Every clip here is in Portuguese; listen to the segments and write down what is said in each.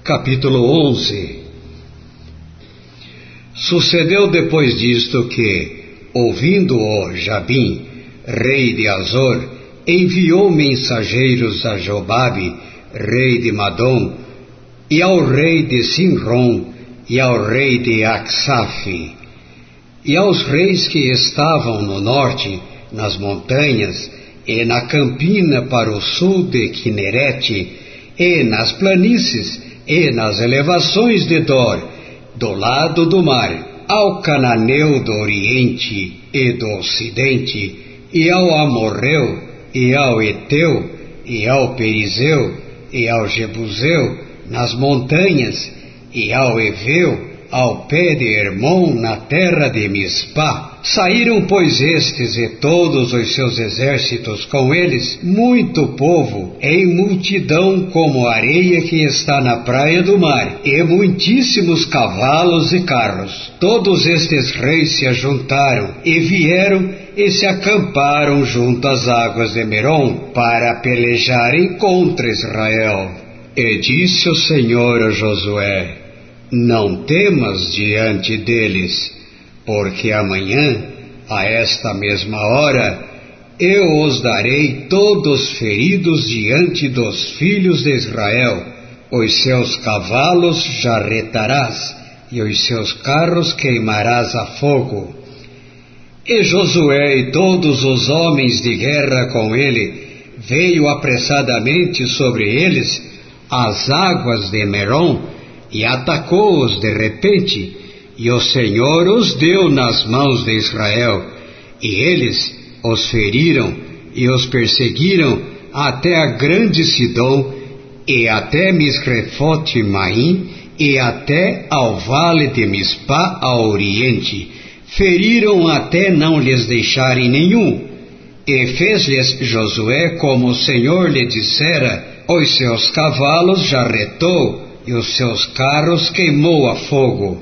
Capítulo 11. Sucedeu depois disto que, ouvindo-o Jabim, rei de Azor, enviou mensageiros a Jobabe, rei de Madom, e ao rei de Sinrom, e ao rei de Acsaf, e aos reis que estavam no norte, nas montanhas, e na campina para o sul de Quinerete, e nas planícies, e nas elevações de Dor, do lado do mar, ao cananeu do oriente e do ocidente, e ao amorreu, e ao eteu, e ao perizeu, e ao jebuseu, nas montanhas, e ao eveu, ao pé de Hermon, na terra de Mispá. Saíram, pois, estes e todos os seus exércitos com eles, muito povo, em multidão como a areia que está na praia do mar, e muitíssimos cavalos e carros. Todos estes reis se ajuntaram, e vieram e se acamparam junto às águas de Merom, para pelejarem contra Israel. E disse o Senhor a Josué: não temas diante deles, porque amanhã, a esta mesma hora, eu os darei todos feridos diante dos filhos de Israel. Os seus cavalos jarretarás, e os seus carros queimarás a fogo. E Josué e todos os homens de guerra com ele veio apressadamente sobre eles as águas de Merom, e atacou-os de repente, e o Senhor os deu nas mãos de Israel, e eles os feriram e os perseguiram até a grande Sidom, e até Misrefote-Maim, e até ao vale de Mispá ao oriente. Feriram até não lhes deixarem nenhum. E fez-lhes Josué como o Senhor lhe dissera, os seus cavalos jarretou, e os seus carros queimou a fogo.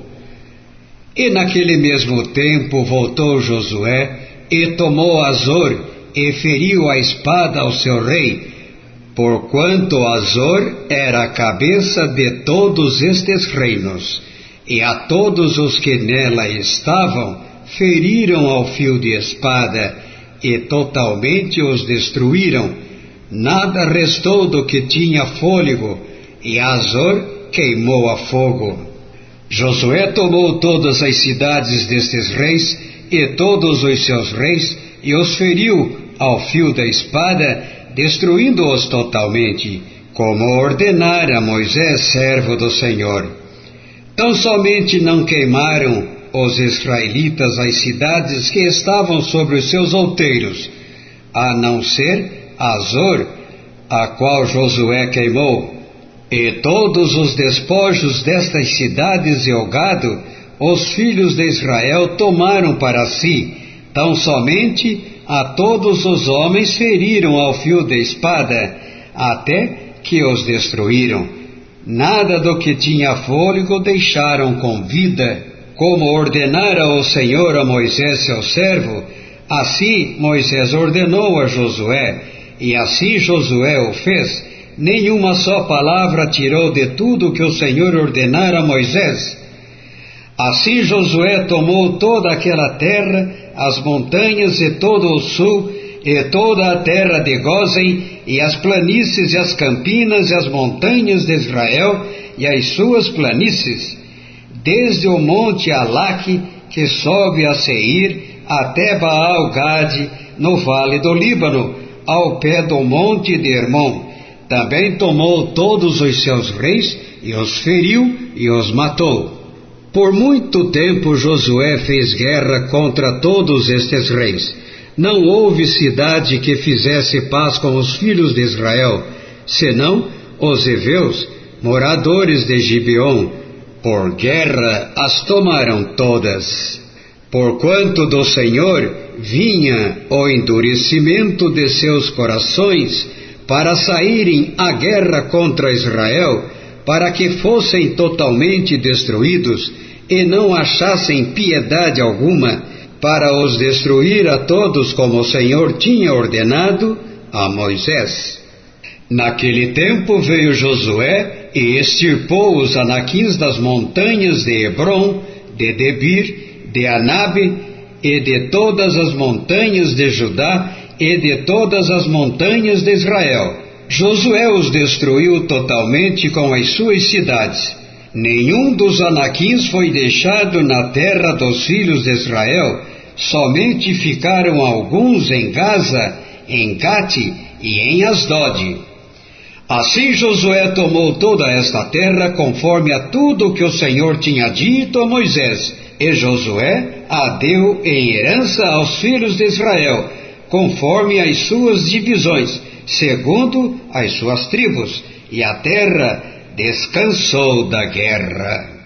E naquele mesmo tempo voltou Josué, e tomou Azor, e feriu a espada ao seu rei, porquanto Azor era a cabeça de todos estes reinos, e a todos os que nela estavam feriram ao fio de espada, e totalmente os destruíram. Nada restou do que tinha fôlego, e Azor queimou a fogo. Josué tomou todas as cidades destes reis, e todos os seus reis, e os feriu ao fio da espada, destruindo-os totalmente, como ordenara Moisés, servo do Senhor. Tão somente não queimaram os israelitas as cidades que estavam sobre os seus outeiros, a não ser Azor, a qual Josué queimou. E todos os despojos destas cidades e o gado, os filhos de Israel tomaram para si. Tão somente a todos os homens feriram ao fio da espada, até que os destruíram. Nada do que tinha fôlego deixaram com vida, como ordenara o Senhor a Moisés seu servo. Assim Moisés ordenou a Josué, e assim Josué o fez. Nenhuma só palavra tirou de tudo que o Senhor ordenara a Moisés. Assim Josué tomou toda aquela terra, as montanhas e todo o sul, e toda a terra de Gósen, e as planícies e as campinas e as montanhas de Israel, e as suas planícies, desde o monte Alaque, que sobe a Seir, até Baal-Gade, no vale do Líbano, ao pé do monte de Hermon. Também tomou todos os seus reis, e os feriu, e os matou. Por muito tempo Josué fez guerra contra todos estes reis. Não houve cidade que fizesse paz com os filhos de Israel, senão os heveus, moradores de Gibeon. Por guerra as tomaram todas. Porquanto do Senhor vinha o endurecimento de seus corações, para saírem à guerra contra Israel, para que fossem totalmente destruídos, e não achassem piedade alguma, para os destruir a todos como o Senhor tinha ordenado a Moisés. Naquele tempo veio Josué e extirpou os anaquins das montanhas de Hebrom, de Debir, de Anabe e de todas as montanhas de Judá e de todas as montanhas de Israel. Josué os destruiu totalmente com as suas cidades. Nenhum dos anaquins foi deixado na terra dos filhos de Israel, somente ficaram alguns em Gaza, em Gate e em Asdod. Assim Josué tomou toda esta terra conforme a tudo que o Senhor tinha dito a Moisés, e Josué a deu em herança aos filhos de Israel, conforme as suas divisões, segundo as suas tribos, e a terra descansou da guerra.